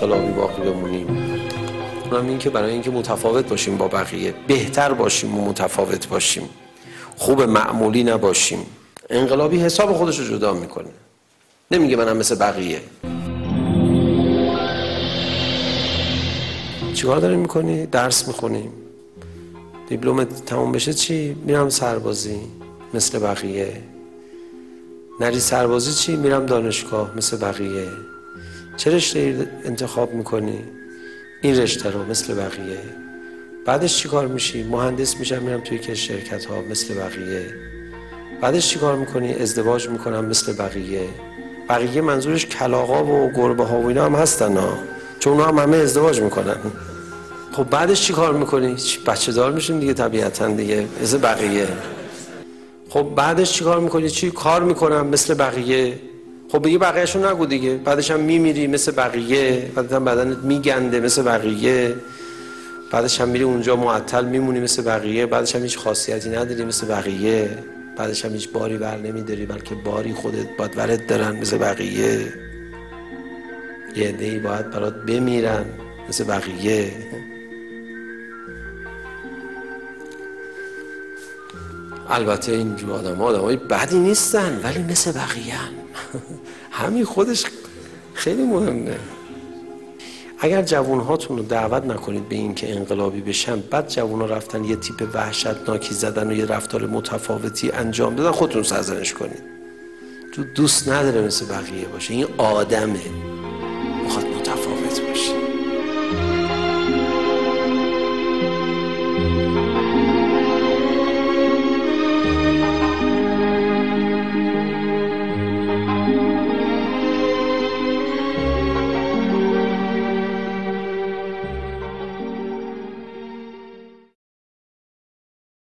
انقلابی باقی بمونیم، اونم این که برای اینکه متفاوت باشیم با بقیه، بهتر باشیم و متفاوت باشیم، خوب معمولی نباشیم. انقلابی حساب خودش رو جدا میکنه، نمیگه منم مثل بقیه. چیکار داریم میکنی؟ درس میخونیم، دیپلمت تموم بشه چی؟ میرم سربازی مثل بقیه. نری سربازی چی؟ میرم دانشگاه مثل بقیه. چه رشته انتخاب میکنی؟ این رشته رو مثل بقیه. بعدش چی کار میشی؟ مهندس میشم، میرم توی که شرکت ها مثل بقیه. بعدش چی کار میکنی؟ ازدواج میکنم مثل بقیه. بقیه منظورش کلاغا و گربه ها و اینا هم هستن ها، چون اونا هم همه ازدواج میکنن. خب بعدش چی کار میکنی؟ بچه دار میشین دیگه طبیعتا دیگه مثل بقیه. خب بعدش چی کار میکنی؟ چی کار میکنم مثل بقیه. خب بگی بقیه‌شو نگو دیگه. بعدش هم میمیری مثل بقیه، بعدش هم بدنت میگنده مثل بقیه، بعدش هم میری اونجا معطل میمونی مثل بقیه، بعدش هم هیچ خاصیتی نداری مثل بقیه، بعدش هم هیچ باری بر نمیداری بلکه باری خودت باید ورد دارن مثل بقیه. یه عده‌ای باید برات بمیرن مثل بقیه. البته اینجور آدمای بدی نیستن ولی مثل بقیه هن. همین خودش خیلی مهمه. اگر جوانهاتون رو دعوت نکنید به این که انقلابی بشن، بعد جوانها رفتن یه تیپ وحشتناکی زدن و یه رفتار متفاوتی انجام دادن، خودتون سرزنش کنید. تو دوست نداره مثل بقیه باشه، این آدمه.